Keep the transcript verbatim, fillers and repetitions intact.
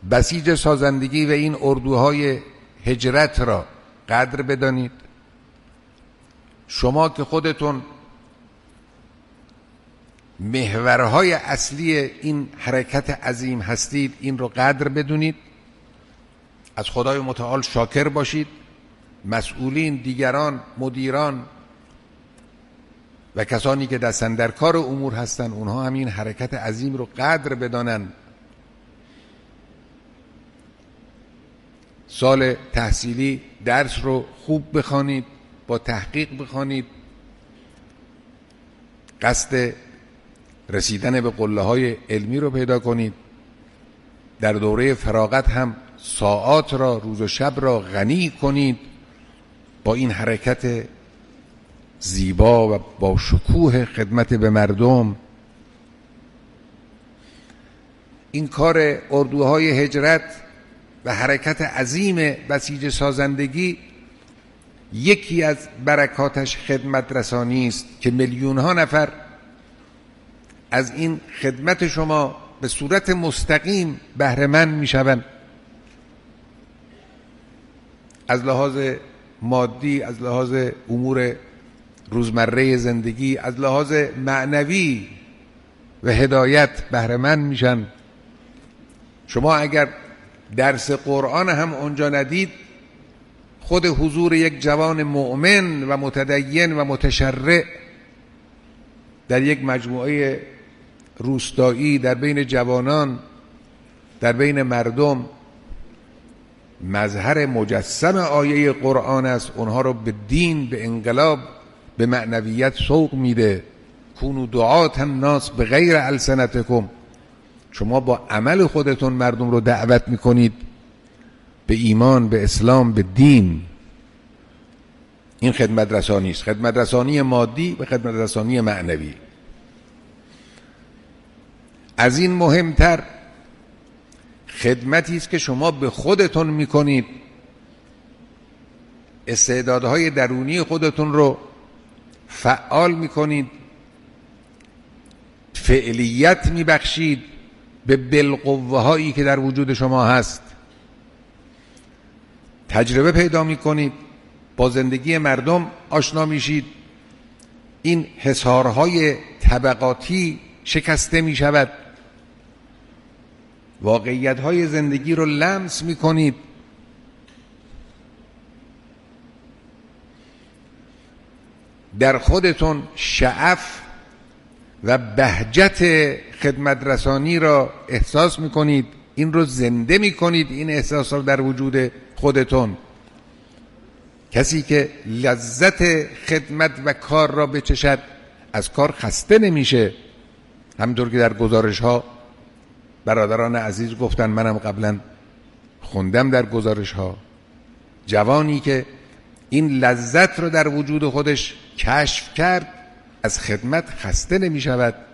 بسیج سازندگی و این اردوهای هجرت را قدر بدانید. شما که خودتون محورهای اصلی این حرکت عظیم هستید، این رو قدر بدونید، از خدای متعال شاکر باشید. مسئولین، دیگران، مدیران و کسانی که دستن در کار امور هستن، اونها هم این حرکت عظیم رو قدر بدانن. سال تحصیلی درس رو خوب بخوانید، با تحقیق بخوانید، قصد رسیدن به قله‌های علمی رو پیدا کنید. در دوره فراغت هم ساعات را، روز و شب را غنی کنید با این حرکت زیبا و با شکوه خدمت به مردم. این کار اردوهای هجرت و حرکت عظیم بسیج سازندگی یکی از برکاتش خدمت رسانی است که میلیون ها نفر از این خدمت شما به صورت مستقیم بهره مند میشوند، از لحاظ مادی، از لحاظ امور روزمره زندگی، از لحاظ معنوی و هدایت بهره مند میشن. شما اگر درس قرآن هم اونجا ندید، خود حضور یک جوان مؤمن و متدین و متشرع در یک مجموعه روستایی، در بین جوانان، در بین مردم، مظهر مجسم آیه قرآن است. اونها رو به دین، به انقلاب، به معنویت سوق میده. کونوا دعاة الناس بغیر السنتکم. شما با عمل خودتون مردم رو دعوت میکنید به ایمان، به اسلام، به دین. این خدمت رسانی است، خدمت رسانی مادی و خدمت رسانی معنوی. از این مهمتر خدمتی است که شما به خودتون میکنید، استعدادهای درونی خودتون رو فعال میکنید، فعلیت میبخشید به بالقوه هایی که در وجود شما هست، تجربه پیدا میکنید، با زندگی مردم آشنا میشید، این حصارهای طبقاتی شکسته میشود، واقعیت‌های زندگی رو لمس می‌کنید. در خودتون شعف و بهجت خدمت رسانی را احساس می‌کنید، این رو زنده می‌کنید، این احساس رو در وجود خودتون. کسی که لذت خدمت و کار را بچشد از کار خسته نمیشه. همونطور که در گزارش‌ها برادران عزیز گفتن، منم قبلا خوندم در گزارش ها، جوانی که این لذت رو در وجود خودش کشف کرد از خدمت خسته نمی شود.